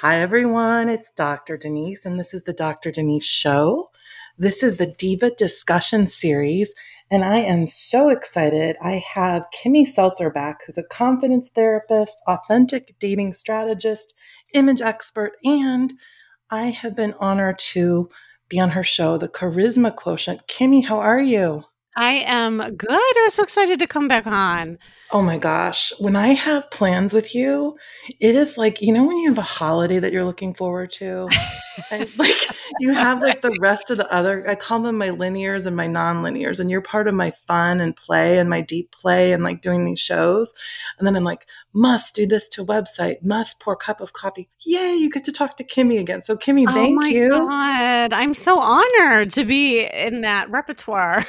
Hi, everyone. It's Dr. Denise, and this is the Dr. Denise Show. This is the Diva Discussion Series, and I am so excited. I have Kimmy Seltzer back, who's a confidence therapist, authentic dating strategist, image expert, and I have been honored to be on her show, The Charisma Quotient. Kimmy, how are you? I am good. I'm so excited to come back on. Oh my gosh. When I have plans with you, it is like, when you have a holiday that you're looking forward to, and like you have like the rest of the other, I call them my linears and my non-linears, and you're part of my fun and play and my deep play and like doing these shows. And then I'm like, must do this to website, must pour a cup of coffee. Yay, you get to talk to Kimmy again. So Kimmy, Oh thank my you. God. I'm so honored to be in that repertoire.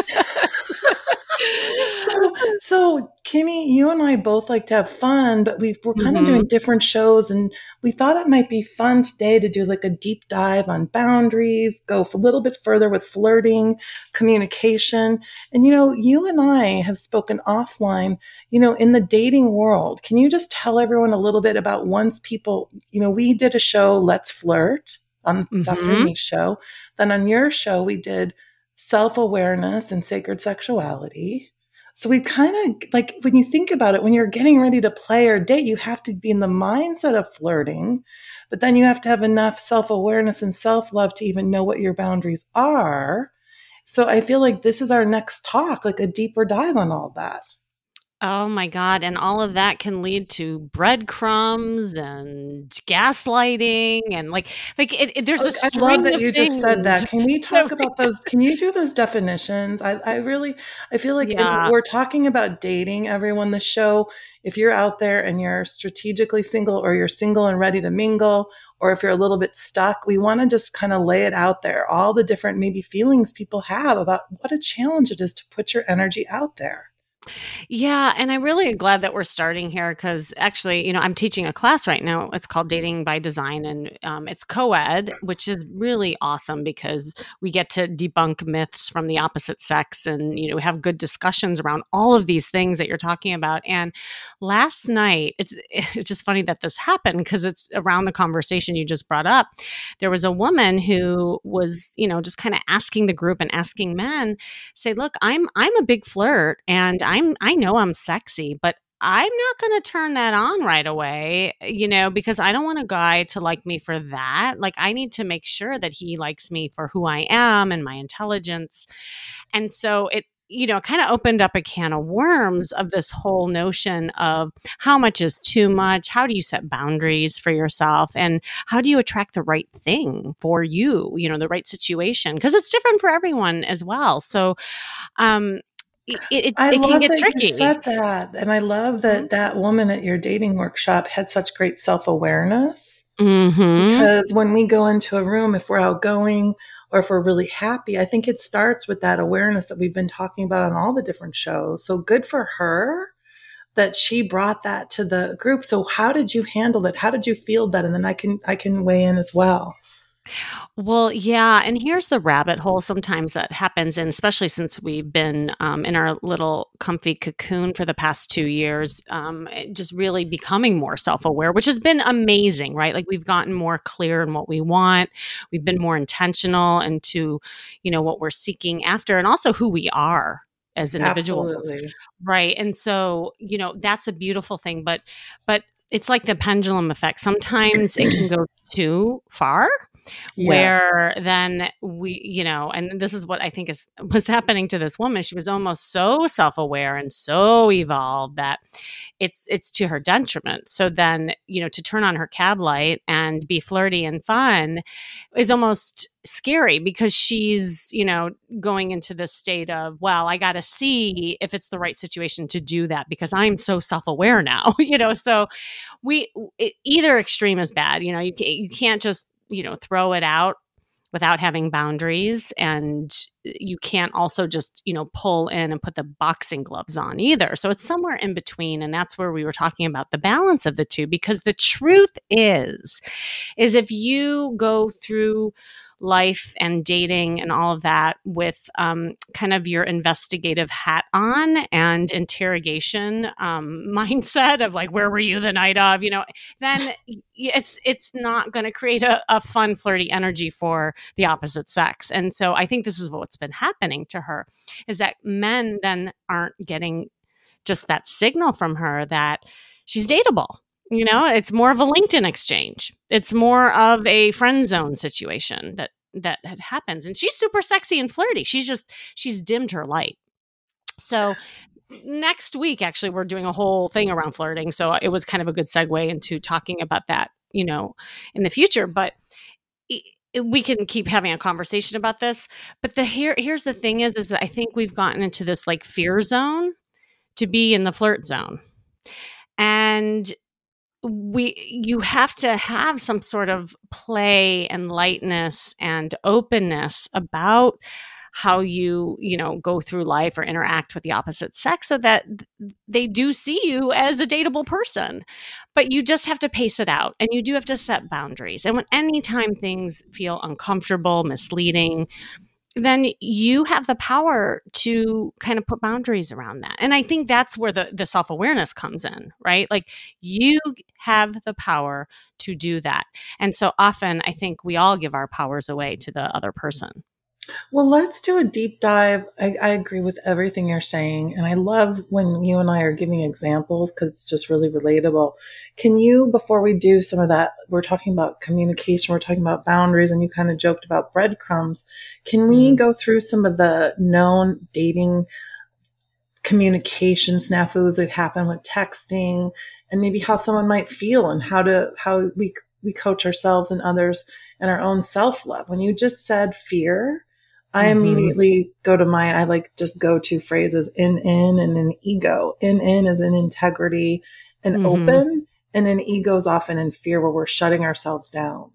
So Kimmy, you and I both like to have fun, but we're kind of doing Mhm. different shows, and we thought it might be fun today to do like a deep dive on boundaries, go a little bit further with flirting, communication. And you and I have spoken offline, in the dating world. Can you just tell everyone a little bit about once people, we did a show, Let's Flirt on Dr. Mhm. Niche show. Then on your show, we did self-awareness and sacred sexuality. So we kind of like when you think about it, when you're getting ready to play or date, you have to be in the mindset of flirting, but then you have to have enough self awareness and self love to even know what your boundaries are. So I feel like this is our next talk, like a deeper dive on all that. Oh my God. And all of that can lead to breadcrumbs and gaslighting and there's a Look, I love string that of you just said things. that. Can we talk about those? Can you do those definitions? I feel like if Yeah. we're talking about dating, everyone, the show, if you're out there and you're strategically single or you're single and ready to mingle, or if you're a little bit stuck, we want to just kind of lay it out there, all the different maybe feelings people have about what a challenge it is to put your energy out there. Yeah, and I'm really glad that we're starting here because actually, I'm teaching a class right now. It's called Dating by Design, and it's co-ed, which is really awesome because we get to debunk myths from the opposite sex, and have good discussions around all of these things that you're talking about. And last night, it's just funny that this happened because it's around the conversation you just brought up. There was a woman who was, just kind of asking the group and asking men, say, look, I'm a big flirt and I know I'm sexy, but I'm not going to turn that on right away, because I don't want a guy to like me for that. Like, I need to make sure that he likes me for who I am and my intelligence. And so it, kind of opened up a can of worms of this whole notion of how much is too much? How do you set boundaries for yourself? And how do you attract the right thing for you, the right situation? Because it's different for everyone as well. So, um, I it can love get that you tricky. said that. And I love Mhm. that that woman at your dating workshop had such great self awareness. Mhm. Because when we go into a room, if we're outgoing or if we're really happy, I think it starts with that awareness that we've been talking about on all the different shows. So good for her that she brought that to the group. So how did you handle that? How did you feel that? And then I can weigh in as well. Well, yeah, and here's the rabbit hole sometimes that happens, and especially since we've been in our little comfy cocoon for the past 2 years, just really becoming more self-aware, which has been amazing, right? Like we've gotten more clear in what we want, we've been more intentional into, what we're seeking after, and also who we are as individuals, Absolutely. right? And so, that's a beautiful thing, but it's like the pendulum effect. Sometimes it can go too far Yes. where then we, and this is what I think was happening to this woman. She was almost so self-aware and so evolved that it's to her detriment. So then, to turn on her cab light and be flirty and fun is almost scary because she's, going into this state of, well, I got to see if it's the right situation to do that because I'm so self-aware now, so either extreme is bad. You can't just, throw it out without having boundaries. And you can't also just, pull in and put the boxing gloves on either. So it's somewhere in between. And that's where we were talking about the balance of the two, because the truth is if you go through life and dating and all of that with kind of your investigative hat on and interrogation mindset of like, where were you the night of, then it's not going to create a fun, flirty energy for the opposite sex. And so I think this is what's been happening to her, is that men then aren't getting just that signal from her that she's dateable. It's more of a LinkedIn exchange. It's more of a friend zone situation that happens. And she's super sexy and flirty. She's dimmed her light. So next week, actually, we're doing a whole thing around flirting. So it was kind of a good segue into talking about that, in the future. But we can keep having a conversation about this. But here's the thing is that I think we've gotten into this like fear zone to be in the flirt zone. And you have to have some sort of play and lightness and openness about how you go through life or interact with the opposite sex so that they do see you as a dateable person. But you just have to pace it out, and you do have to set boundaries. And anytime things feel uncomfortable, misleading, then you have the power to kind of put boundaries around that. And I think that's where the self-awareness comes in, right? Like you have the power to do that. And so often I think we all give our powers away to the other person. Well, let's do a deep dive. I agree with everything you're saying. And I love when you and I are giving examples because it's just really relatable. Can you, before we do some of that, we're talking about communication, we're talking about boundaries, and you kind of joked about breadcrumbs. Can we go through some of the known dating communication snafus that happen with texting, and maybe how someone might feel and how we coach ourselves and others and our own self-love? When you just said fear, I immediately go to just go-to phrases in and an ego. In is in integrity and open, and then ego is often in fear where we're shutting ourselves down.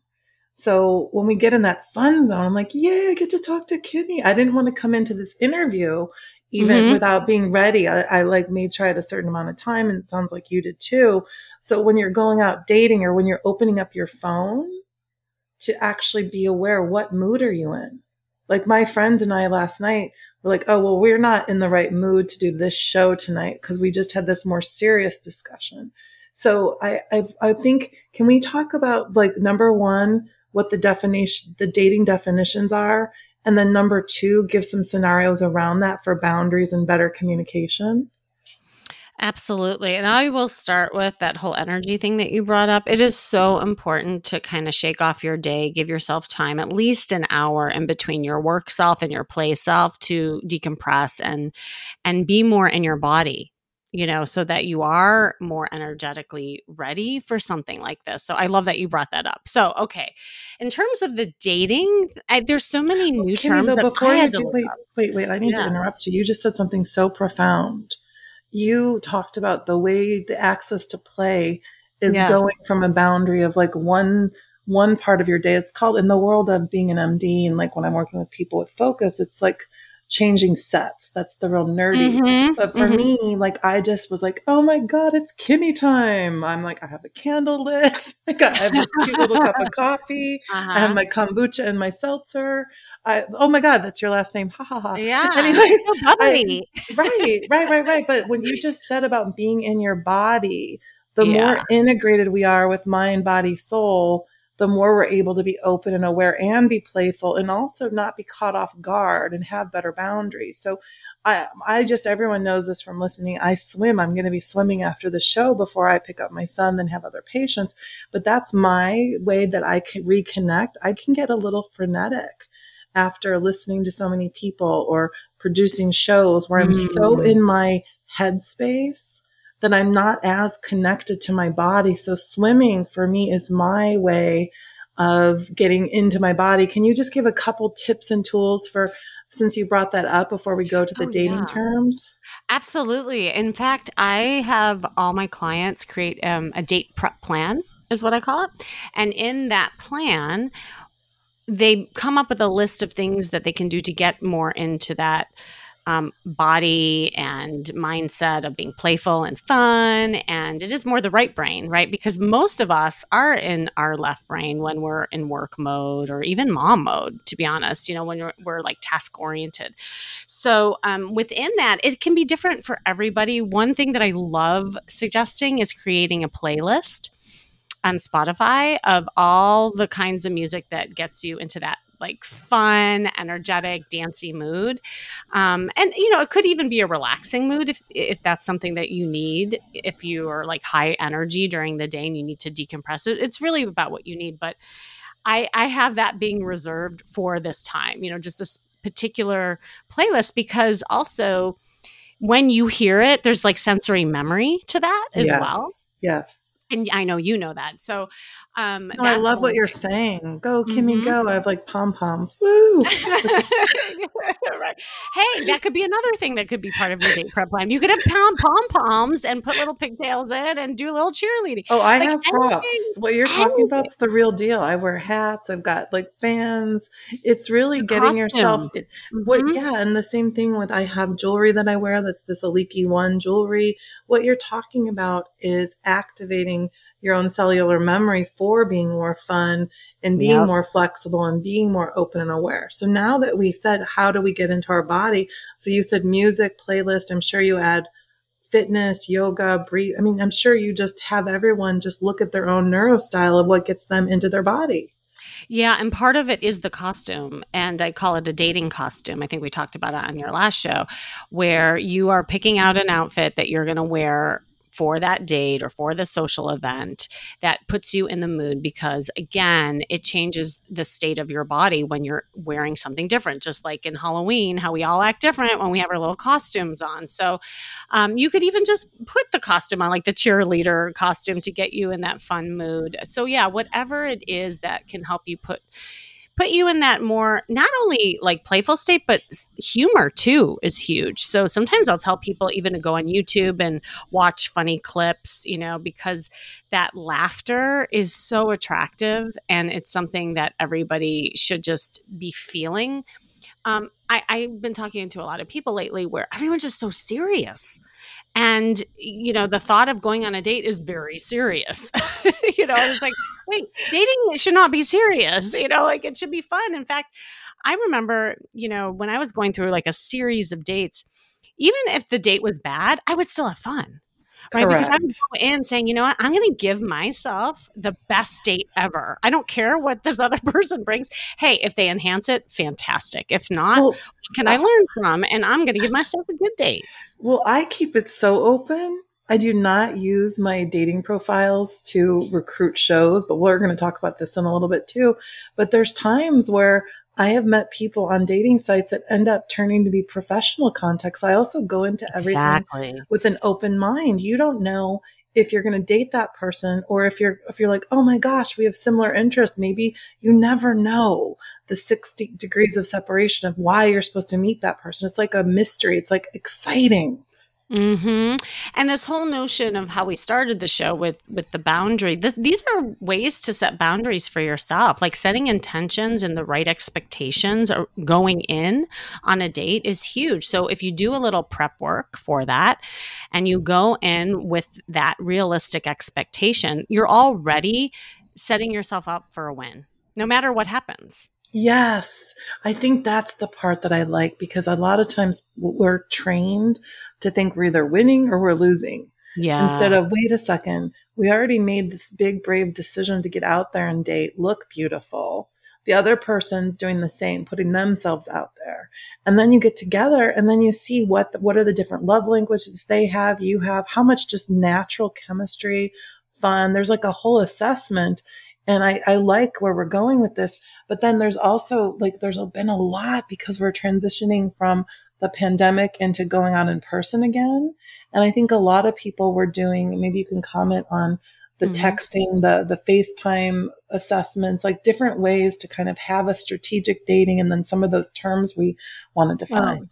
So when we get in that fun zone, I'm like, yeah, I get to talk to Kimmy. I didn't want to come into this interview even without being ready. I made sure I had a certain amount of time, and it sounds like you did too. So when you're going out dating or when you're opening up your phone, to actually be aware, what mood are you in? Like my friend and I last night were like, oh, well, we're not in the right mood to do this show tonight because we just had this more serious discussion. So I think, can we talk about like number one, what the dating definitions are? And then number two, give some scenarios around that for boundaries and better communication? Absolutely. And I will start with that whole energy thing that you brought up. It is so important to kind of shake off your day, give yourself time, at least an hour in between your work self and your play self to decompress and be more in your body, so that you are more energetically ready for something like this. So I love that you brought that up. So, okay. In terms of the dating, there's so many new terms that before I had you to do, wait, I need to interrupt you. You just said something so profound. You talked about the way the access to play is going from a boundary of like one part of your day. It's called, in the world of being an MD, and like when I'm working with people with focus, it's like changing sets. That's the real nerdy. But for me, like I just was like, oh my God, it's Kimmy time. I'm like, I have a candle lit. I have this cute little cup of coffee. I have my kombucha and my seltzer. Oh my God, that's your last name. Ha ha ha. Yeah. Anyways, so bubbly. Right. But when you just said about being in your body, the more integrated we are with mind, body, soul, the more we're able to be open and aware and be playful and also not be caught off guard and have better boundaries. So everyone knows this from listening. I swim. I'm going to be swimming after the show before I pick up my son, then have other patients. But that's my way that I can reconnect. I can get a little frenetic after listening to so many people or producing shows where I'm so in my headspace that I'm not as connected to my body. So swimming for me is my way of getting into my body. Can you just give a couple tips and tools since you brought that up before we go to the dating terms? Absolutely. In fact, I have all my clients create a date prep plan, is what I call it. And in that plan, they come up with a list of things that they can do to get more into that body and mindset of being playful and fun. And it is more the right brain, right? Because most of us are in our left brain when we're in work mode or even mom mode, to be honest, when we're like task oriented. So within that, it can be different for everybody. One thing that I love suggesting is creating a playlist on Spotify of all the kinds of music that gets you into that like fun, energetic, dancey mood. And, it could even be a relaxing mood if that's something that you need. If you are like high energy during the day and you need to decompress it, it's really about what you need. But I have that being reserved for this time, just this particular playlist, because also when you hear it, there's like sensory memory to that as well. Yes. And I know you know that. So no, I love what you're saying. Go, Kimmy, go. I have like pom-poms. Woo! Right. Hey, that could be another thing that could be part of your date prep plan. You could have pom-poms and put little pigtails in and do a little cheerleading. Oh, I have props. What you're talking about is the real deal. I wear hats. I've got like fans. It's really getting yourself. And the same thing with I have jewelry that I wear. That's this Aliki One jewelry. What you're talking about is activating your own cellular memory for being more fun and being more flexible and being more open and aware. So now that we said, how do we get into our body? So you said music, playlist. I'm sure you add fitness, yoga, breathe. I mean, I'm sure you just have everyone just look at their own neurostyle of what gets them into their body. Yeah. And part of it is the costume. And I call it a dating costume. I think we talked about it on your last show, where you are picking out an outfit that you're going to wear for that date or for the social event that puts you in the mood, because again, it changes the state of your body when you're wearing something different, just like in Halloween, how we all act different when we have our little costumes on. So you could even just put the costume on, like the cheerleader costume, to get you in that fun mood. So yeah, whatever it is that can help you put you in that more, not only like playful state, but humor too is huge. So sometimes I'll tell people even to go on YouTube and watch funny clips, because that laughter is so attractive and it's something that everybody should just be feeling. I've been talking to a lot of people lately where everyone's just so serious. And, the thought of going on a date is very serious. It's like, wait, dating should not be serious. Like it should be fun. In fact, I remember, when I was going through like a series of dates, even if the date was bad, I would still have fun. Right. Correct. Because I would go in saying, I'm going to give myself the best date ever. I don't care what this other person brings. Hey, if they enhance it, fantastic. If not, what can I learn from? And I'm going to give myself a good date. Well, I keep it so open. I do not use my dating profiles to recruit shows, but we're going to talk about this in a little bit too. But there's times where I have met people on dating sites that end up turning to be professional contacts. I also go into everything with an open mind. You don't know if you're going to date that person, or if you're like, oh my gosh, we have similar interests. Maybe you never know the 60 degrees of separation of why you're supposed to meet that person. It's like a mystery. It's like exciting. Mm-hmm. And this whole notion of how we started the show with the boundary, these are ways to set boundaries for yourself, like setting intentions and the right expectations or going in on a date is huge. So if you do a little prep work for that and you go in with that realistic expectation, you're already setting yourself up for a win, no matter what happens. Yes. I think that's the part that I like, because a lot of times we're trained to think we're either winning or we're losing. Yeah. Instead of, wait a second, we already made this big, brave decision to get out there and date, look beautiful. The other person's doing the same, putting themselves out there. And then you get together and then you see what are the different love languages they have, you have, how much just natural chemistry, fun. There's like a whole assessment. And I like where we're going with this. But then there's also like, there's been a lot because we're transitioning from the pandemic into going on in person again. And I think a lot of people were doing, maybe you can comment on the texting, the FaceTime assessments, like different ways to kind of have a strategic dating. And then some of those terms we want to define.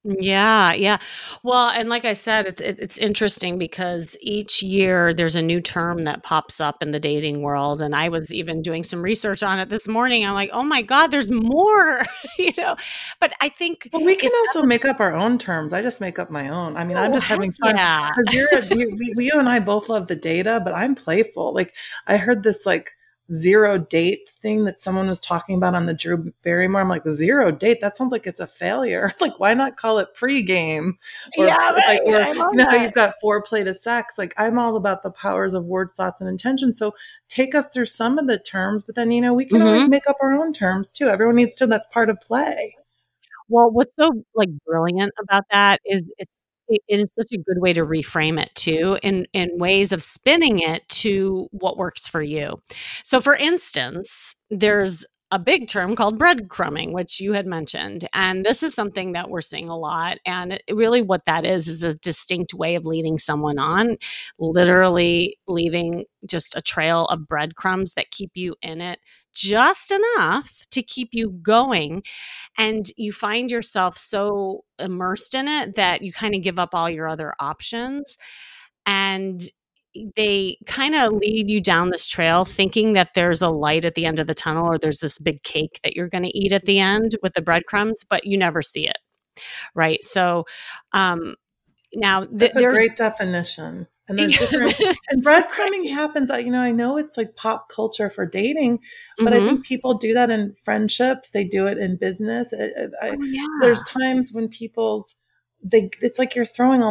Yeah, yeah. Well, and like I said, it's interesting because each year there's a new term that pops up in the dating world, and I was even doing some research on it this morning. I'm like, oh my God, there's more, you know. But I think Well, we can it's also make up our own terms. I just make up my own. I mean, I'm oh just heck having fun yeah, because you and I both love the data, but I'm playful. Like I heard this like zero date thing that someone was talking about on the Drew Barrymore. I'm like, zero date? That sounds like it's a failure. Like, why not call it pregame or yeah, like, right. or I love you know how that. you've got foreplay to sex? Like, I'm all about the powers of words, thoughts, and intention. So take us through some of the terms, but then we can always Hmm. make up our own terms too. Everyone needs to. That's part of play. Well, what's so, like, brilliant about that is it is such a good way to reframe it too in ways of spinning it to what works for you. So, for instance, there's a big term called breadcrumbing, which you had mentioned, and this is something that we're seeing a lot, and really what that is a distinct way of leading someone on, literally leaving just a trail of breadcrumbs that keep you in it just enough to keep you going, and you find yourself so immersed in it that you kind of give up all your other options, and they kind of lead you down this trail thinking that there's a light at the end of the tunnel, or there's this big cake that you're going to eat at the end with the breadcrumbs, but you never see it, right? So um now That's a there's great definition. And there's different, and breadcrumbing right. happens. I know it's like pop culture for dating, but I Hmm. think people do that in friendships. They do it in business. Oh There's yeah. times when it's like you're throwing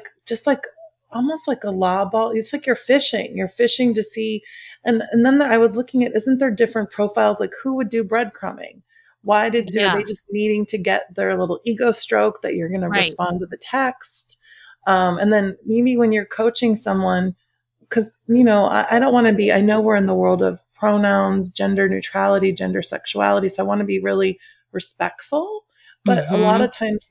almost like a lob ball. It's like you're fishing. You're fishing to see, and then I was looking at, isn't there different profiles? Like who would do breadcrumbing? Are Yeah, they just needing to get their little ego stroke that you're going to right. respond to the text? And then maybe when you're coaching someone, because, I don't want to be, I know we're in the world of pronouns, gender neutrality, gender sexuality. So I want to be really respectful. But a lot Hmm. of times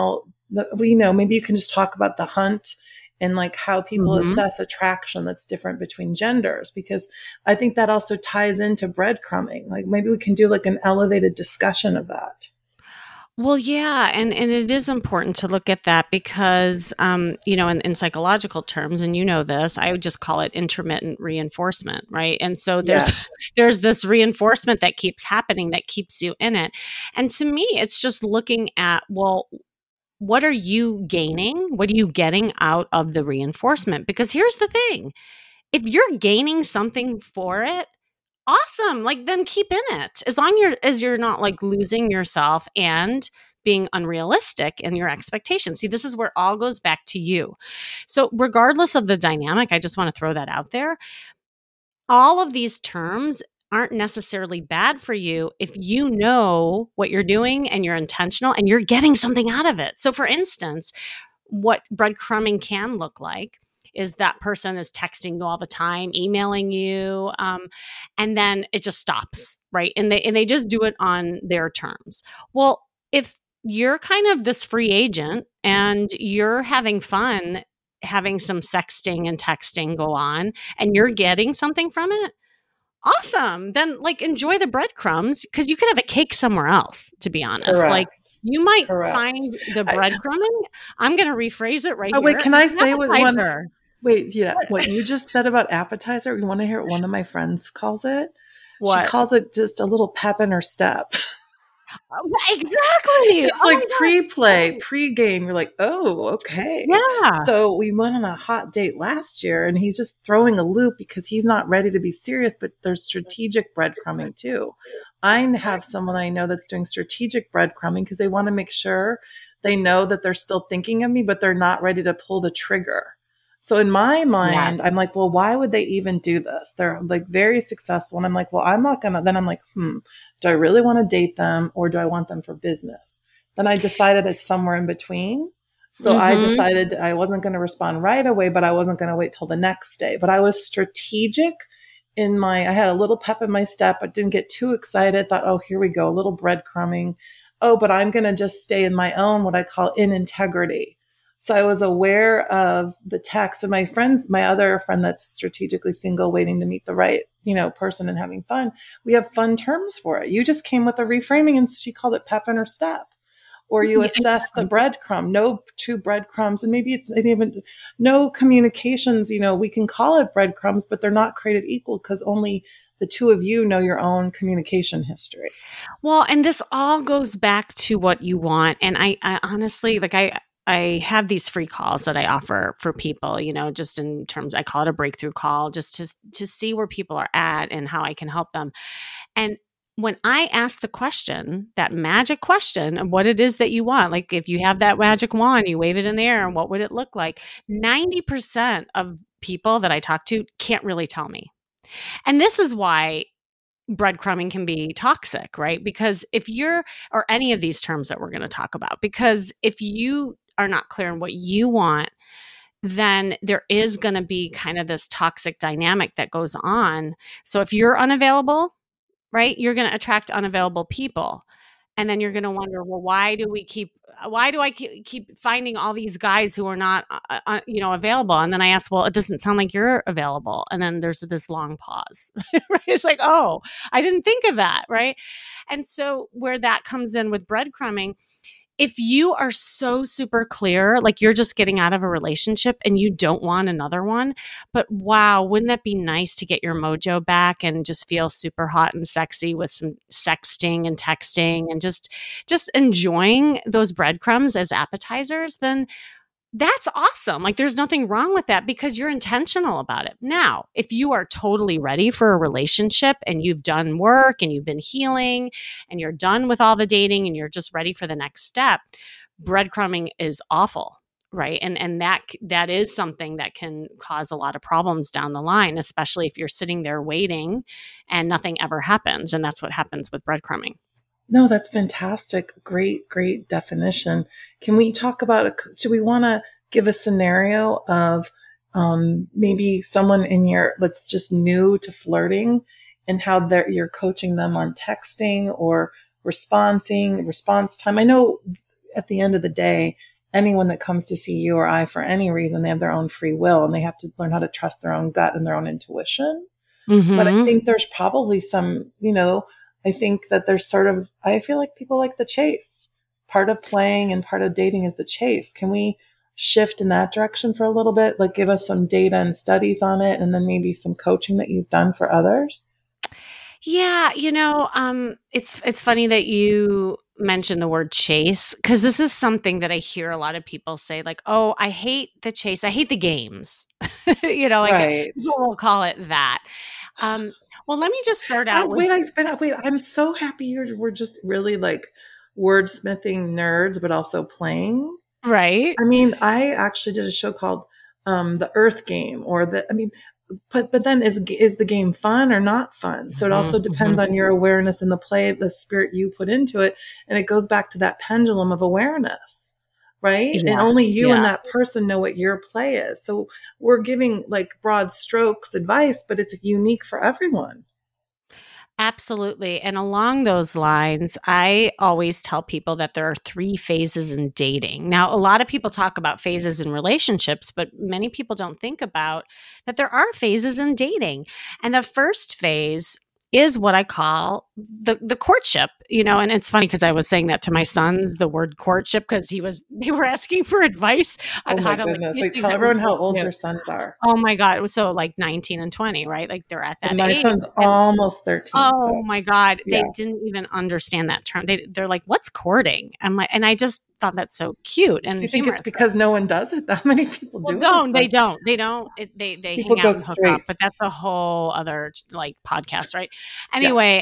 we know, maybe you can just talk about the hunt and like how people Hmm. assess attraction that's different between genders, because I think that also ties into breadcrumbing. Like maybe we can do like an elevated discussion of that. Well, yeah, and it is important to look at that because, in psychological terms, and you know this, I would just call it intermittent reinforcement, right? And so there's Yes. there's this reinforcement that keeps happening that keeps you in it. And to me, it's just looking at, well, what are you gaining? What are you getting out of the reinforcement? Because here's the thing: if you're gaining something for it, awesome, like, then keep in it. As you're not, like, losing yourself and being unrealistic in your expectations. See, this is where it all goes back to you. So, regardless of the dynamic, I just wanna throw that out there. All of these terms aren't necessarily bad for you if you know what you're doing and you're intentional and you're getting something out of it. So, for instance, what breadcrumbing can look like is that person is texting you all the time, emailing you, and then it just stops, right? And they just do it on their terms. Well, if you're kind of this free agent and you're having fun having some sexting and texting go on and you're getting something from it, awesome. Then, like, enjoy the breadcrumbs because you could have a cake somewhere else, to be honest. Like, Correct. you might Correct. find the I, breadcrumbing. I'm going to rephrase it right oh, wait, here. can As I an say what one? appetizer. Wait, yeah, what you just said about appetizer, you want to hear what one of my friends calls it? She What? calls it just a little pep in her step. Exactly. It's Oh my like God. pre-play, Right. pre-game. You're like, oh, okay. Yeah. So we went on a hot date last year and he's just throwing a loop because he's not ready to be serious, but there's strategic breadcrumbing too. I have someone I know that's doing strategic breadcrumbing because they want to make sure they know that they're still thinking of me, but they're not ready to pull the trigger. So in my Yes. mind, I'm like, well, why would they even do this? They're like very successful. And I'm like, well, I'm not gonna, then I'm like, do I really want to date them or do I want them for business? Then I decided it's somewhere in between. So I Mhm. decided I wasn't going to respond right away, but I wasn't going to wait till the next day. But I was strategic I had a little pep in my step, but didn't get too excited. Thought, oh, here we go, a little breadcrumbing. Oh, but I'm going to just stay in my own, what I call in integrity. So I was aware of the text, and my other friend that's strategically single, waiting to meet the right, person and having fun. We have fun terms for it. You just came with a reframing and she called it pep in her step. or you Yeah, assess the breadcrumb, no two breadcrumbs, and maybe it's even no communications, we can call it breadcrumbs, but they're not created equal because only the two of you know your own communication history. Well, and this all goes back to what you want. And I honestly, like, I have these free calls that I offer for people, just in terms, I call it a breakthrough call, just to see where people are at and how I can help them. And when I ask the question, that magic question of what it is that you want, like if you have that magic wand, you wave it in the air, and what would it look like? 90% of people that I talk to can't really tell me. And this is why breadcrumbing can be toxic, right? Because if you're, or any of these terms that we're going to talk about, because if you are not clear on what you want, then there is going to be kind of this toxic dynamic that goes on. So if you're unavailable, right, you're going to attract unavailable people. And then you're going to wonder, well, why do I keep finding all these guys who are not, available? And then I ask, well, it doesn't sound like you're available. And then there's this long pause. Right? It's like, oh, I didn't think of that. Right. And so where that comes in with breadcrumbing, if you are so super clear, like you're just getting out of a relationship and you don't want another one, but wow, wouldn't that be nice to get your mojo back and just feel super hot and sexy with some sexting and texting and just enjoying those breadcrumbs as appetizers, then that's awesome. Like there's nothing wrong with that because you're intentional about it. Now, if you are totally ready for a relationship and you've done work and you've been healing and you're done with all the dating and you're just ready for the next step, breadcrumbing is awful, right? And that is something that can cause a lot of problems down the line, especially if you're sitting there waiting and nothing ever happens. And that's what happens with breadcrumbing. No, that's fantastic. Great, great definition. Can we talk about, do we want to give a scenario of maybe someone that's just new to flirting and how you're coaching them on texting or response time? I know at the end of the day, anyone that comes to see you or I for any reason, they have their own free will and they have to learn how to trust their own gut and their own intuition. Mm-hmm. But I think there's probably some, I think that there's I feel like people like the chase. Part of playing and part of dating is the chase. Can we shift in that direction for a little bit? Like give us some data and studies on it and then maybe some coaching that you've done for others? Yeah, it's funny that you mentioned the word chase because this is something that I hear a lot of people say, like, "Oh, I hate the chase. I hate the games." Right. People will call it that. Well, let me just start out with. I'm so happy we're just really like wordsmithing nerds, but also playing. Right. I mean, I actually did a show called The Earth Game, but then is the game fun or not fun? So it also depends on your awareness and the play, the spirit you put into it. And it goes back to that pendulum of awareness, right? Yeah. And only you and that person know what your play is. So we're giving like broad strokes advice, but it's unique for everyone. Absolutely. And along those lines, I always tell people that there are 3 phases in dating. Now, a lot of people talk about phases in relationships, but many people don't think about that there are phases in dating. And the first phase is what I call the courtship, and it's funny because I was saying that to my sons, the word courtship, because they were asking for advice on how to tell everyone how old your sons are. Oh my God. It was so like 19 and 20, right? Like they're at that age. My son's almost 13. Oh my God. Yeah. They didn't even understand that term. They're like, what's courting? I'm like, and I just thought that's so cute. And do you think it's because no one does it? That many people do. No, they don't. They don't. They hang out and hook up, but that's a whole other like podcast, right? Anyway,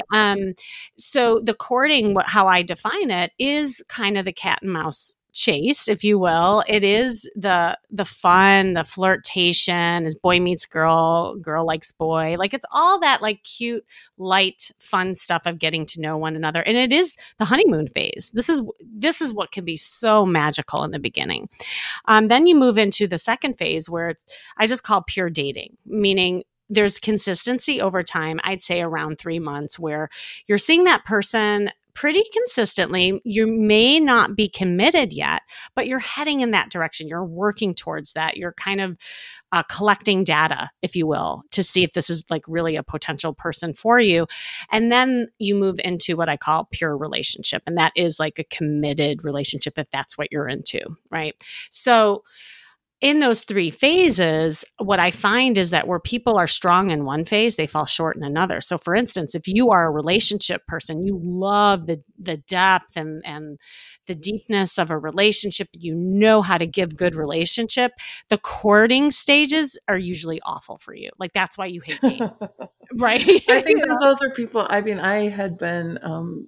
so the courting, how I define it, is kind of the cat and mouse chase, if you will. It is the fun, the flirtation, is boy meets girl, girl likes boy. Like it's all that like cute, light, fun stuff of getting to know one another. And it is the honeymoon phase. This is what can be so magical in the beginning. Then you move into the second phase where I just call pure dating, meaning there's consistency over time. I'd say around 3 months where you're seeing that person pretty consistently. You may not be committed yet, but you're heading in that direction. You're working towards that. You're kind of collecting data, if you will, to see if this is like really a potential person for you. And then you move into what I call pure relationship. And that is like a committed relationship if that's what you're into, right? So in those three phases, what I find is that where people are strong in one phase, they fall short in another. So for instance, if you are a relationship person, you love the depth and the deepness of a relationship, you know how to give good relationship, the courting stages are usually awful for you. Like that's why you hate dating. Right. I think because those are people, I mean, I had been,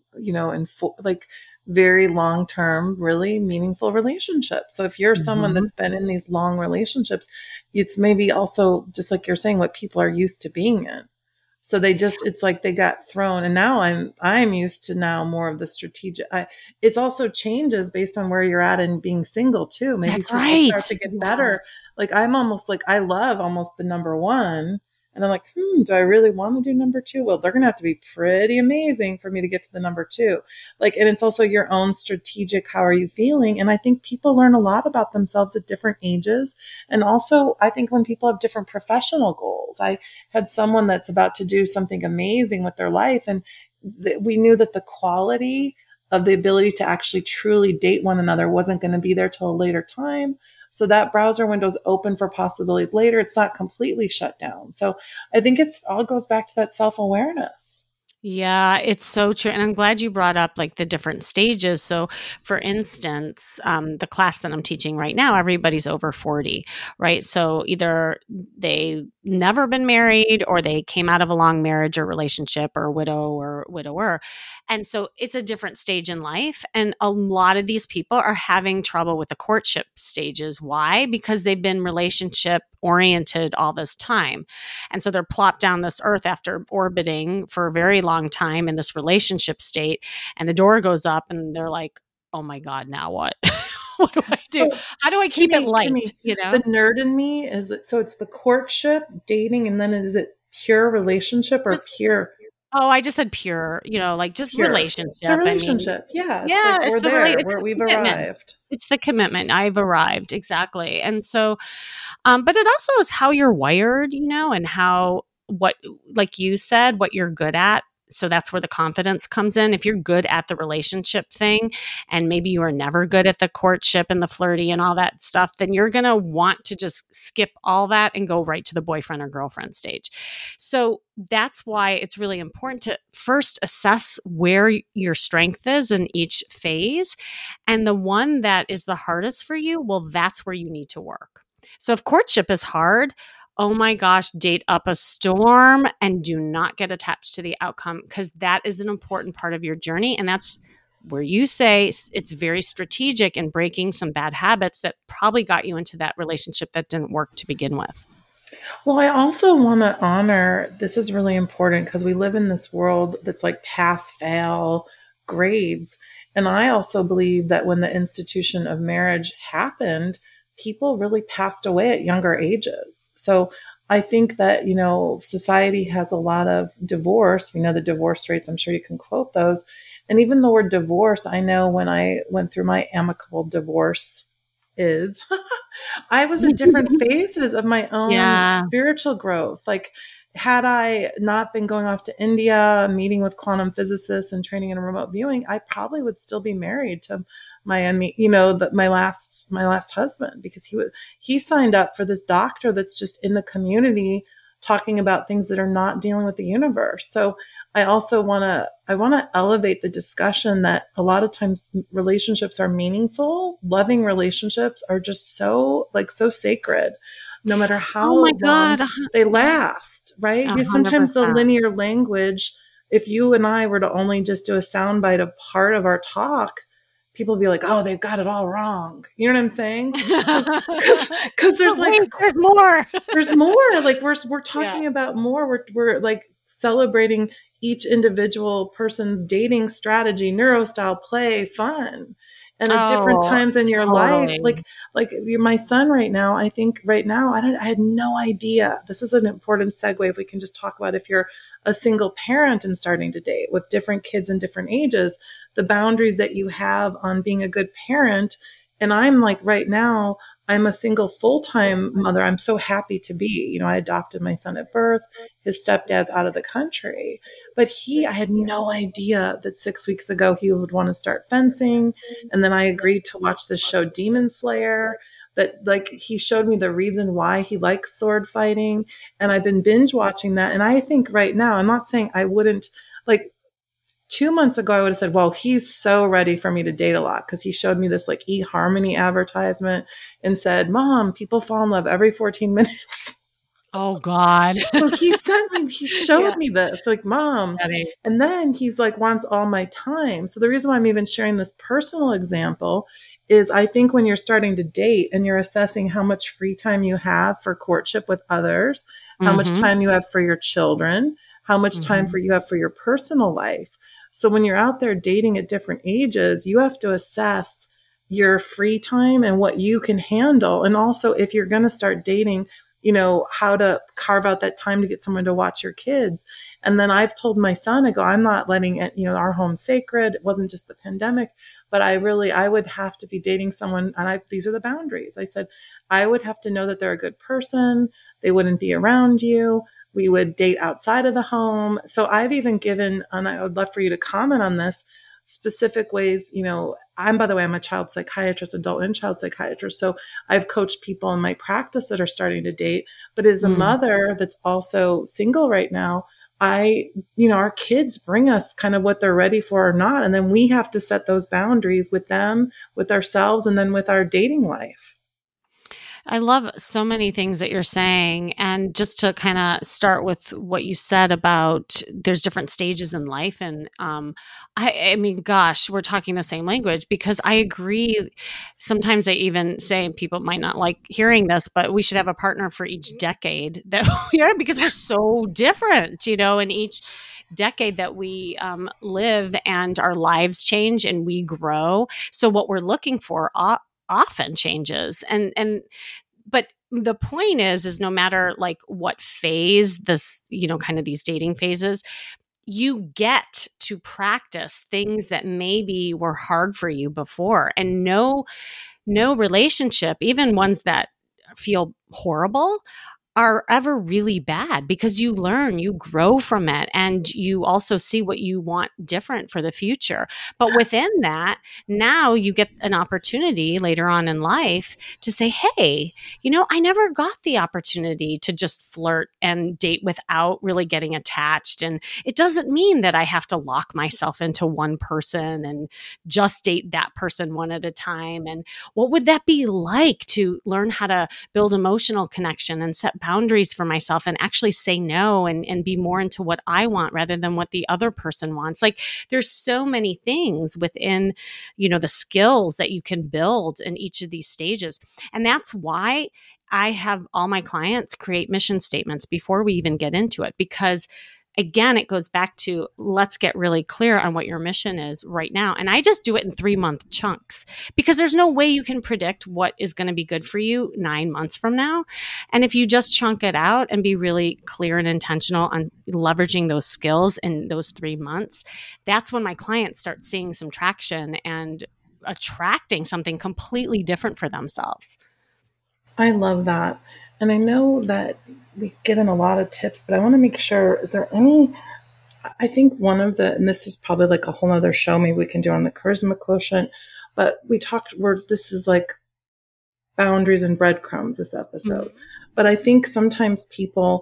in like very long-term, really meaningful relationships. So if you're someone that's been in these long relationships, it's maybe also just like you're saying, what people are used to being in. So it's like they got thrown, and now I'm used to now more of the strategic. It's also changes based on where you're at and being single too. Maybe That's people right. start to get better. Like I'm almost like I love almost the number one. And I'm like, do I really want to do number two? Well, they're going to have to be pretty amazing for me to get to the number two. Like, and it's also your own strategic, how are you feeling? And I think people learn a lot about themselves at different ages. And also, I think when people have different professional goals, I had someone that's about to do something amazing with their life. And we knew that the quality of the ability to actually truly date one another wasn't going to be there till a later time. So that browser window is open for possibilities later. It's not completely shut down. So I think it's all goes back to that self-awareness. Yeah, it's so true. And I'm glad you brought up like the different stages. So, for instance, the class that I'm teaching right now, everybody's over 40, right? So either they never been married or they came out of a long marriage or relationship or widow or widower. And so it's a different stage in life. And a lot of these people are having trouble with the courtship stages. Why? Because they've been relationship oriented all this time. And so they're plopped down this earth after orbiting for a very long time in this relationship state. And the door goes up and they're like, oh my God, now what? What do I do? So, How do I keep it light? Kimmy, You know? the nerd in me is it, so it's the courtship, dating, and then is it pure relationship or Just, pure? oh, I just said pure, like just Pure. relationship. It's a relationship. Yeah. It's Yeah, like it's we're the there. it's the We've commitment. arrived. It's the commitment. I've arrived. Exactly. And so, but it also is how you're wired, and how, like you said, what you're good at. So that's where the confidence comes in. If you're good at the relationship thing and maybe you are never good at the courtship and the flirty and all that stuff, then you're going to want to just skip all that and go right to the boyfriend or girlfriend stage. So that's why it's really important to first assess where your strength is in each phase. And the one that is the hardest for you, well, that's where you need to work. So if courtship is hard, oh my gosh, date up a storm and do not get attached to the outcome, because that is an important part of your journey. And that's where you say it's very strategic in breaking some bad habits that probably got you into that relationship that didn't work to begin with. Well, I also want to honor, this is really important because we live in this world that's like pass, fail, grades. And I also believe that when the institution of marriage happened, people really passed away at younger ages. So I think that, society has a lot of divorce. We know the divorce rates, I'm sure you can quote those. And even the word divorce, I know when I went through my amicable divorce is I was in different phases of my own spiritual growth. Like, had I not been going off to India, meeting with quantum physicists and training in remote viewing, I probably would still be married to my last husband, because he signed up for this doctor that's just in the community talking about things that are not dealing with the universe. So I also want to elevate the discussion that a lot of times relationships are meaningful. Loving relationships are just so sacred, no matter how long they last, right? Because sometimes the linear language, if you and I were to only just do a soundbite of part of our talk, people would be like, oh, they've got it all wrong. You know what I'm saying? Because there's there's more. There's more. Like we're talking about more. We're like celebrating each individual person's dating strategy, neurostyle, play, fun. and at different Oh, times in your life, totally. like my son right now, I think right now, I had no idea. This is an important segue if we can just talk about if you're a single parent and starting to date with different kids in different ages, the boundaries that you have on being a good parent. And I'm like right now, I'm a single full-time mother. I'm so happy to be. I adopted my son at birth. His stepdad's out of the country. But I had no idea that 6 weeks ago he would want to start fencing. And then I agreed to watch this show, Demon Slayer, that like he showed me the reason why he likes sword fighting. And I've been binge watching that. And I think right now, I'm not saying I wouldn't, like, 2 months ago, I would have said, well, he's so ready for me to date a lot because he showed me this like eHarmony advertisement and said, Mom, people fall in love every 14 minutes. Oh God. So he showed Yeah. me this, like, Mom. Funny. And then he's like, wants all my time. So the reason why I'm even sharing this personal example is I think when you're starting to date and you're assessing how much free time you have for courtship with others, how much Mm-hmm. time you have for your children, how much time Mm-hmm. for you have for your personal life. So when you're out there dating at different ages, you have to assess your free time and what you can handle. And also if you're going to start dating, how to carve out that time to get someone to watch your kids. And then I've told my son, I go, I'm not letting it, our home sacred. It wasn't just the pandemic, but I would have to be dating someone. And these are the boundaries. I said, I would have to know that they're a good person. They wouldn't be around you. We would date outside of the home. So I've even given, and I would love for you to comment on this, specific ways, by the way, I'm a child psychiatrist, adult and child psychiatrist. So I've coached people in my practice that are starting to date, but as a Mm. mother that's also single right now, our kids bring us kind of what they're ready for or not. And then we have to set those boundaries with them, with ourselves, and then with our dating life. I love so many things that you're saying. And just to kind of start with what you said about there's different stages in life. And I mean, gosh, we're talking the same language because I agree. Sometimes I even say, people might not like hearing this, but we should have a partner for each decade that we are because we're so different, in each decade that we live and our lives change and we grow. So what we're looking for often changes but the point is no matter like what phase this kind of these dating phases, you get to practice things that maybe were hard for you before. And no relationship, even ones that feel horrible, are ever really bad because you learn, you grow from it, and you also see what you want different for the future. But within that, now you get an opportunity later on in life to say, hey, I never got the opportunity to just flirt and date without really getting attached. And it doesn't mean that I have to lock myself into one person and just date that person one at a time. And what would that be like to learn how to build emotional connection and set boundaries for myself and actually say no and be more into what I want rather than what the other person wants. Like there's so many things within, the skills that you can build in each of these stages. And that's why I have all my clients create mission statements before we even get into it, because again, it goes back to let's get really clear on what your mission is right now. And I just do it in 3-month chunks because there's no way you can predict what is going to be good for you 9 months from now. And if you just chunk it out and be really clear and intentional on leveraging those skills in those 3 months, that's when my clients start seeing some traction and attracting something completely different for themselves. I love that. And I know that we've given a lot of tips, but I want to make sure, is there any, I think one of the, and this is probably like a whole other show maybe we can do on the charisma quotient, but this is like boundaries and breadcrumbs this episode. Mm-hmm. But I think sometimes people,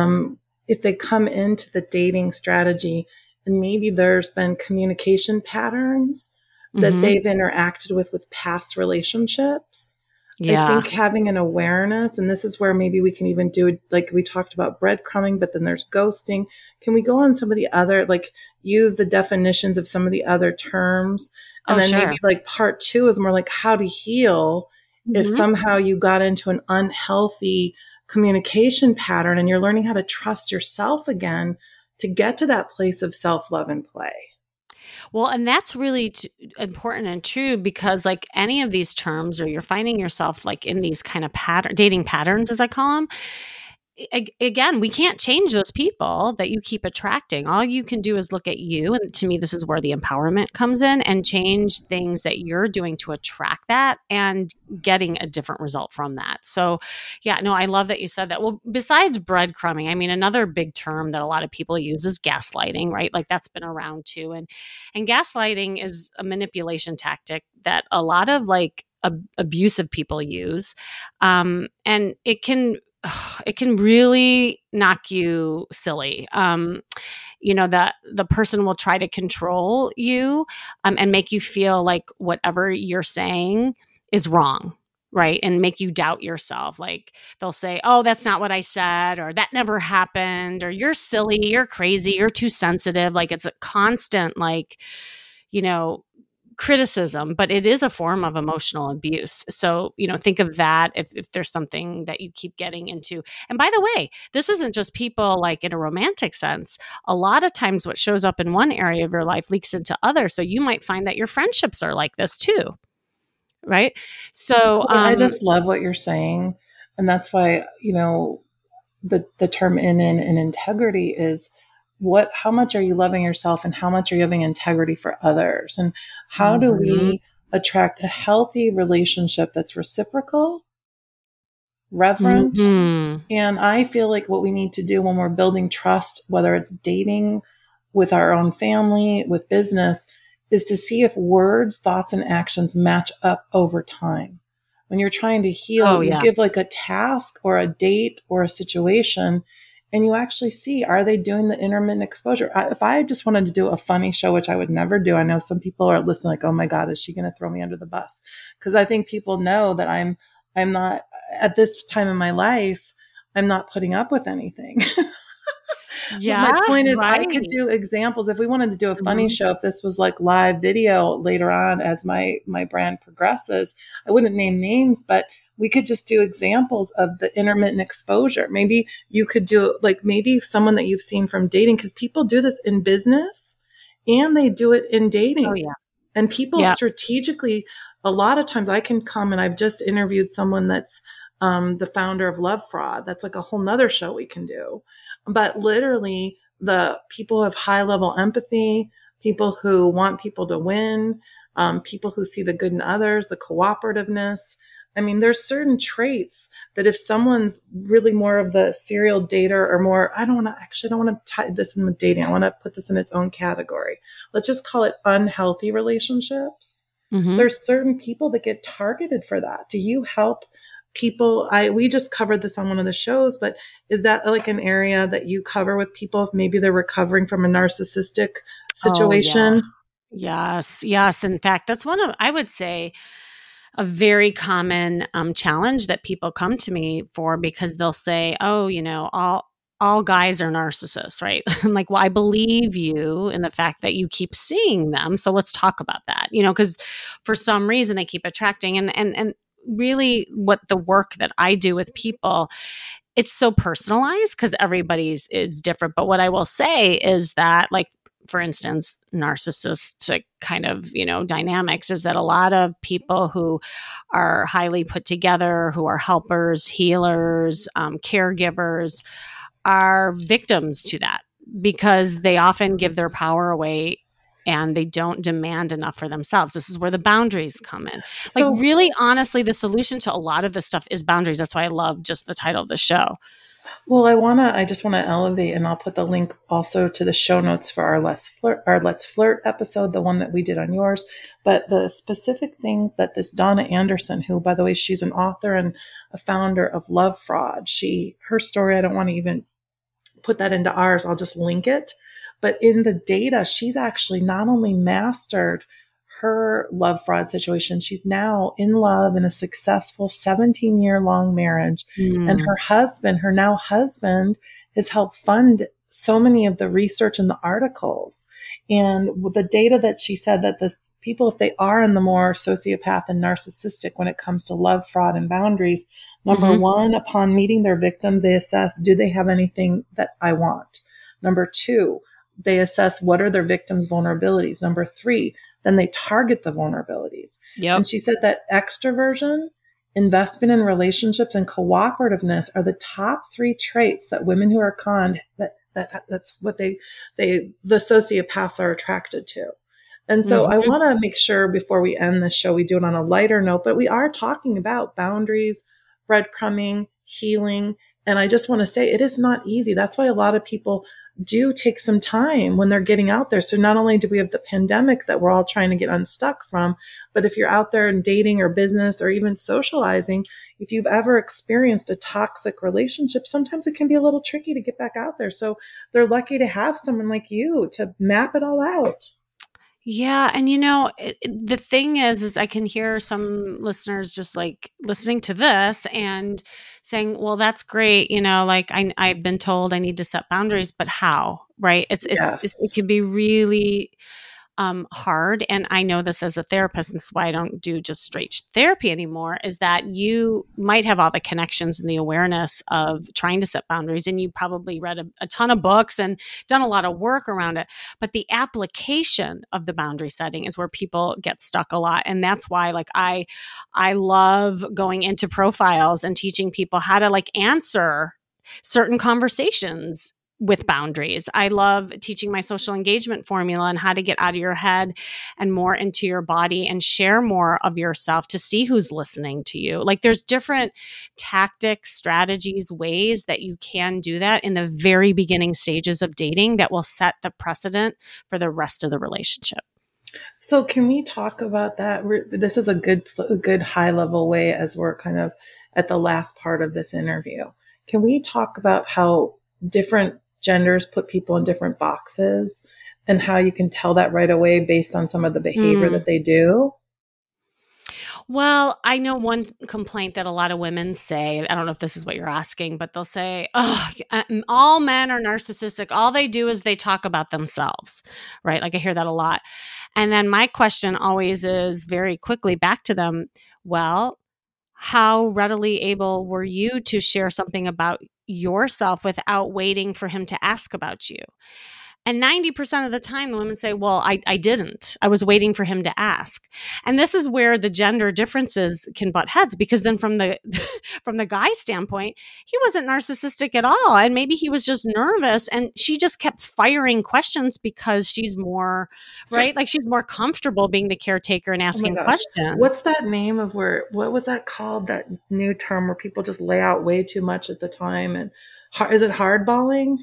if they come into the dating strategy and maybe there's been communication patterns that Mm-hmm. they've interacted with past relationships, I Yeah. think having an awareness, and this is where maybe we can even do, like we talked about breadcrumbing, but then there's ghosting. Can we go on some of the other, like use the definitions of some of the other terms? And Oh, then sure. maybe like part 2 is more like how to heal if Mm-hmm. somehow you got into an unhealthy communication pattern and you're learning how to trust yourself again to get to that place of self-love and play. Well, and that's really important and true because, like, any of these terms, or you're finding yourself like in these kind of dating patterns, as I call them, again, we can't change those people that you keep attracting. All you can do is look at you. And to me, this is where the empowerment comes in, and change things that you're doing to attract that and getting a different result from that. So, yeah, no, I love that you said that. Well, besides breadcrumbing, I mean, another big term that a lot of people use is gaslighting, right? Like, that's been around too. And gaslighting is a manipulation tactic that a lot of like abusive people use. And it can really knock you silly. That the person will try to control you, and make you feel like whatever you're saying is wrong, right? And make you doubt yourself. Like, they'll say, "Oh, that's not what I said," or "That never happened," or "You're silly, you're crazy, you're too sensitive." Like, it's a constant, like, you know, criticism, but it is a form of emotional abuse. So, think of that if there's something that you keep getting into. And by the way, this isn't just people like in a romantic sense. A lot of times what shows up in one area of your life leaks into others. So you might find that your friendships are like this too. Right. So, I just love what you're saying. And that's why, the term in integrity is how much are you loving yourself and how much are you having integrity for others? And how do we attract a healthy relationship that's reciprocal, reverent? And I feel like what we need to do when we're building trust, whether it's dating, with our own family, with business, is to see if words, thoughts, and actions match up over time. When you're trying to heal, you give like a task or a date or a situation, and you actually see, are they doing the intermittent exposure? If I just wanted to do a funny show, which I would never do, I know some people are listening like, oh my God, is she going to throw me under the bus? Because I think people know that I'm not, at this time in my life, I'm not putting up with anything. Yeah, but my point is, right. I could do examples. If we wanted to do a funny show, if this was like live video later on as my brand progresses, I wouldn't name names, but we could just do examples of the intermittent exposure. Maybe you could do like maybe someone that you've seen from dating, because people do this in business and they do it in dating. Oh, yeah. And people strategically, a lot of times I can come, and I've just interviewed someone that's the founder of Love Fraud. That's like a whole nother show we can do. But literally, the people who have high level empathy, people who want people to win, people who see the good in others, the cooperativeness. I mean, there's certain traits that if someone's really more of the serial dater or more, I don't want to tie this in with dating. I want to put this in its own category. Let's just call it unhealthy relationships. There's certain people that get targeted for that. Do you help people? We just covered this on one of the shows, but is that like an area that you cover with people if maybe they're recovering from a narcissistic situation? Oh, yeah. Yes. In fact, that's one of, I would say, a very common challenge that people come to me for, because they'll say, oh, all guys are narcissists, right? I'm like, well, I believe you in the fact that you keep seeing them. So let's talk about that, because for some reason they keep attracting, and really what the work that I do with people, it's so personalized because everybody's is different. But what I will say is that, like, for instance, narcissistic kind of, dynamics is that a lot of people who are highly put together, who are helpers, healers, caregivers, are victims to that because they often give their power away and they don't demand enough for themselves. This is where the boundaries come in. So, like, really, honestly, the solution to a lot of this stuff is boundaries. That's why I love just the title of the show. Well, I just want to elevate, and I'll put the link also to the show notes for our Let's Flirt episode, the one that we did on yours. But the specific things that this Donna Anderson, who, by the way, she's an author and a founder of Love Fraud. Her story, I don't want to even put that into ours. I'll just link it. But in the data, she's actually not only mastered her love fraud situation, she's now in love in a successful 17-year-long marriage. And her now husband, has helped fund so many of the research and the articles. And the data that she said that this people, if they are in the more sociopath and narcissistic when it comes to love, fraud, and boundaries, number one, upon meeting their victims, they assess, do they have anything that I want? Number two, they assess what are their victims' vulnerabilities. Number 3, then they target the vulnerabilities. Yep. And she said that extroversion, investment in relationships, and cooperativeness are the top 3 traits that women who are conned, that's what the sociopaths are attracted to. And so I want to make sure before we end the show, we do it on a lighter note, but we are talking about boundaries, breadcrumbing, healing. And I just want to say it is not easy. That's why a lot of people do take some time when they're getting out there. So not only do we have the pandemic that we're all trying to get unstuck from, but if you're out there in dating or business or even socializing, if you've ever experienced a toxic relationship, sometimes it can be a little tricky to get back out there. So they're lucky to have someone like you to map it all out. Yeah. And the thing is I can hear some listeners just like listening to this and saying, well, that's great. Like I've been told I need to set boundaries, but how? Right. It can be really hard. And I know this as a therapist, and this is why I don't do just straight therapy anymore, is that you might have all the connections and the awareness of trying to set boundaries. And you probably read a ton of books and done a lot of work around it. But the application of the boundary setting is where people get stuck a lot. And that's why like I love going into profiles and teaching people how to like answer certain conversations with boundaries. I love teaching my social engagement formula and how to get out of your head and more into your body and share more of yourself to see who's listening to you. Like there's different tactics, strategies, ways that you can do that in the very beginning stages of dating that will set the precedent for the rest of the relationship. So can we talk about that? This is a good high level way as we're kind of at the last part of this interview. Can we talk about how different genders put people in different boxes and how you can tell that right away based on some of the behavior that they do? Well, I know one complaint that a lot of women say, I don't know if this is what you're asking, but they'll say, oh, all men are narcissistic. All they do is they talk about themselves, right? Like I hear that a lot. And then my question always is very quickly back to them, well, how readily able were you to share something about yourself without waiting for him to ask about you? And 90% of the time, the women say, well, I didn't. I was waiting for him to ask. And this is where the gender differences can butt heads, because then from the from the guy standpoint, he wasn't narcissistic at all. And maybe he was just nervous. And she just kept firing questions because she's more, right? Like she's more comfortable being the caretaker and asking questions. What's that name of what was that called? That new term where people just lay out way too much at the time. And is it hardballing?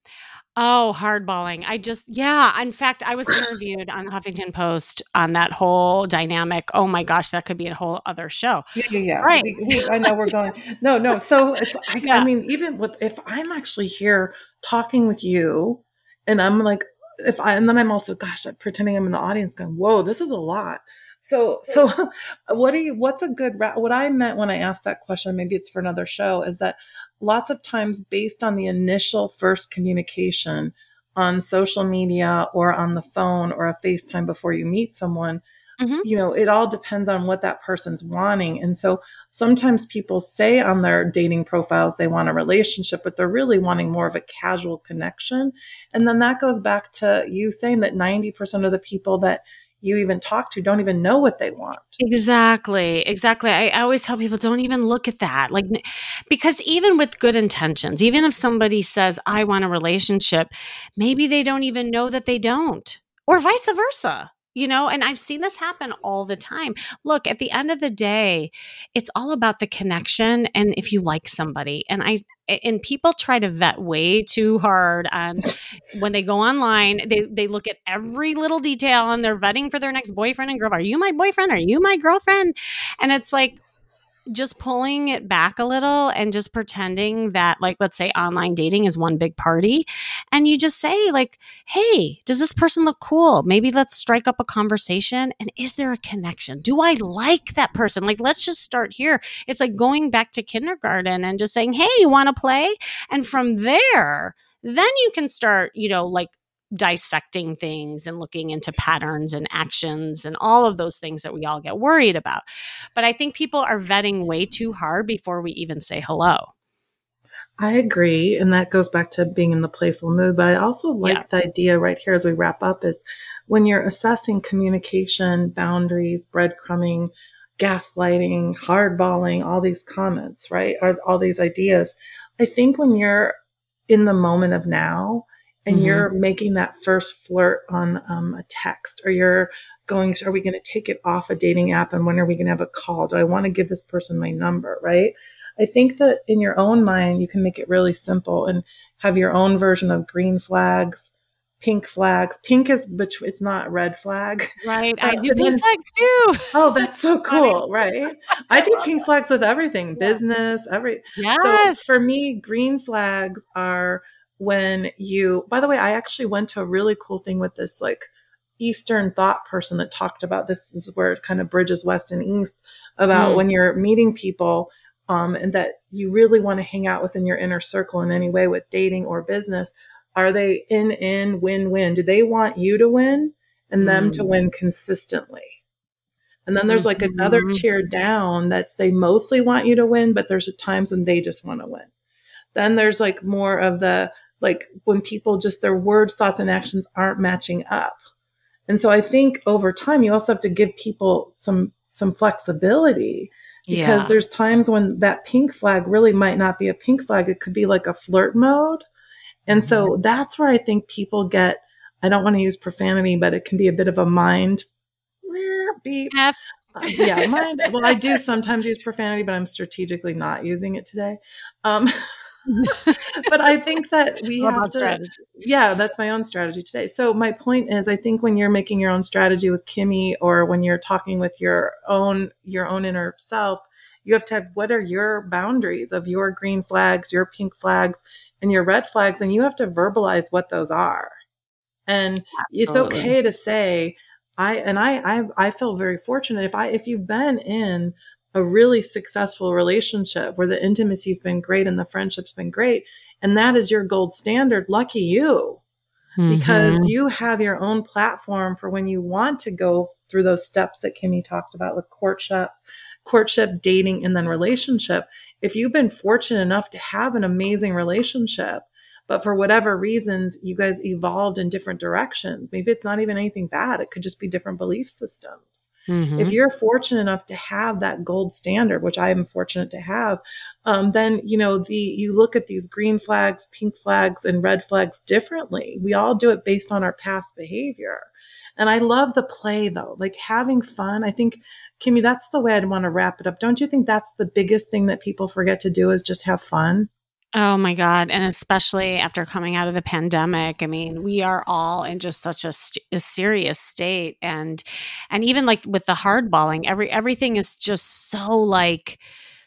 Oh, hardballing. In fact, I was interviewed on Huffington Post on that whole dynamic. Oh my gosh, that could be a whole other show. Yeah. Right. I know we're going. No. So it's, I mean, even if I'm actually here talking with you and I'm like, and then I'm also, pretending I'm in the audience going, whoa, this is a lot. So what's a good, what I meant when I asked that question, maybe it's for another show, is that lots of times based on the initial first communication on social media or on the phone or a FaceTime before you meet someone, it all depends on what that person's wanting. And so sometimes people say on their dating profiles they want a relationship, but they're really wanting more of a casual connection. And then that goes back to you saying that 90% of the people that you even talk to don't even know what they want. Exactly. I always tell people, don't even look at that. Like, because even with good intentions, even if somebody says, I want a relationship, maybe they don't even know that they don't, or vice versa. And I've seen this happen all the time. Look, at the end of the day, it's all about the connection. And if you like somebody, and people try to vet way too hard. And when they go online, they look at every little detail and they're vetting for their next boyfriend and girlfriend. Are you my boyfriend? Are you my girlfriend? And it's like, just pulling it back a little and just pretending that, like, let's say online dating is one big party. And you just say like, hey, does this person look cool? Maybe let's strike up a conversation. And is there a connection? Do I like that person? Like, let's just start here. It's like going back to kindergarten and just saying, hey, you want to play? And from there, then you can start, like dissecting things and looking into patterns and actions and all of those things that we all get worried about. But I think people are vetting way too hard before we even say hello. I agree. And that goes back to being in the playful mood. But I also Yeah. like the idea right here as we wrap up is when you're assessing communication, boundaries, breadcrumbing, gaslighting, hardballing, all these comments, right? Or all these ideas. I think when you're in the moment of now and Hmm. you're making that first flirt on a text, or you're going, are we going to take it off a dating app, and when are we going to have a call? Do I want to give this person my number, right? I think that in your own mind, you can make it really simple and have your own version of green flags, pink flags. Pink is, it's not red flag. Right. I do But pink then, flags too. oh, that's so Funny. cool, right? I I do love pink that. flags with everything, Yeah. business, every. So Yes. for me, green flags are when you, by the way, I actually went to a really cool thing with this like Eastern thought person that talked about this is where it kind of bridges West and East about Mm. when you're meeting people, and that you really want to hang out within your inner circle in any way with dating or business. Are they in, win, win? Do they want you to win and them to Mm. win consistently? And then there's like another Mhm. tier down that's they mostly want you to win, but there's times when they just want to win. Then there's like more of the like when people just their words, thoughts, and actions aren't matching up. And so I think over time you also have to give people some flexibility because Yeah. there's times when that pink flag really might not be a pink flag. It could be like a flirt mode. And Mhm. so that's where I think people get, I don't want to use profanity, but it can be a bit of a mind beep. F. Yeah, mind. Well, I do sometimes use profanity, but I'm strategically not using it today. Um, but I think that we All have about to, strategy. yeah, that's my own strategy today. So my point is, I think when you're making your own strategy with Kimmy, or when you're talking with your own inner self, you have to have what are your boundaries of your green flags, your pink flags, and your red flags, and you have to verbalize what those are. And it's Absolutely. okay to say, I feel very fortunate if you've been in a really successful relationship where the intimacy's been great and the friendship's been great, and that is your gold standard, lucky you, because Mhm. you have your own platform for when you want to go through those steps that Kimmy talked about with courtship, dating, and then relationship. If you've been fortunate enough to have an amazing relationship, but for whatever reasons, you guys evolved in different directions. Maybe it's not even anything bad. It could just be different belief systems. If Mhm. you're fortunate enough to have that gold standard, which I am fortunate to have, then you look at these green flags, pink flags, and red flags differently. We all do it based on our past behavior. And I love the play though, like having fun. I think, Kimmy, that's the way I'd want to wrap it up. Don't you think that's the biggest thing that people forget to do is just have fun? Oh my god, and especially after coming out of the pandemic, I mean, we are all in just such a serious state, and even, like, with the hardballing, everything is just so, like,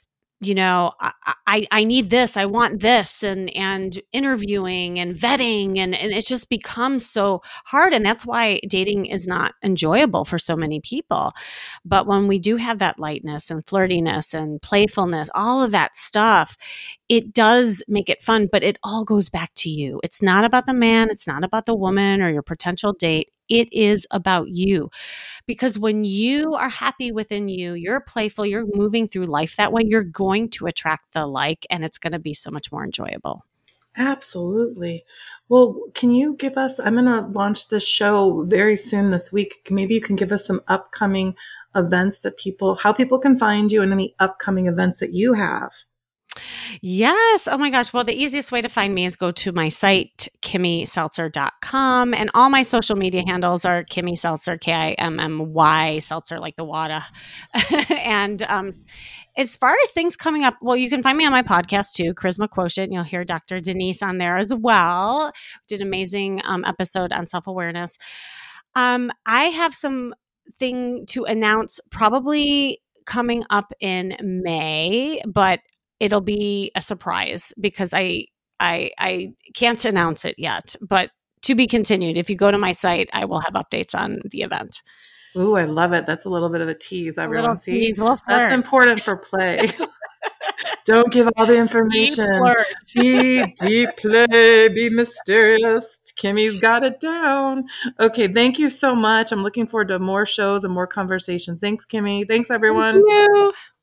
I need this, I want this, and interviewing and vetting, and it's just become so hard, and that's why dating is not enjoyable for so many people. But when we do have that lightness and flirtiness and playfulness, all of that stuff, it does make it fun, but it all goes back to you. It's not about the man, it's not about the woman or your potential date. It is about you. Because when you are happy within you, you're playful, you're moving through life that way, you're going to attract the like, and it's going to be so much more enjoyable. Absolutely. Well, can you give us? I'm going to launch this show very soon this week. Maybe you can give us some upcoming events how people can find you, and any upcoming events that you have. Yes. Oh my gosh. Well, the easiest way to find me is go to my site, kimmyseltzer.com. And all my social media handles are Kimmy Seltzer, Kimmy Seltzer, like the water. and as far as things coming up, well, you can find me on my podcast too, Charisma Quotient. And you'll hear Dr. Denise on there as well. Did an amazing episode on self awareness. I have some thing to announce probably coming up in May, but it'll be a surprise because I can't announce it yet, but to be continued. If you go to my site, I will have updates on the event. Ooh, I love it. That's a little bit of a tease, A little everyone. See, tease, we'll that's flirt. important for play. Don't give all the Deep information. flirt. Be deep play, be mysterious. Kimmy's got it down. Okay, thank you so much. I'm looking forward to more shows and more conversations. Thanks, Kimmy. Thanks, Thank everyone. you.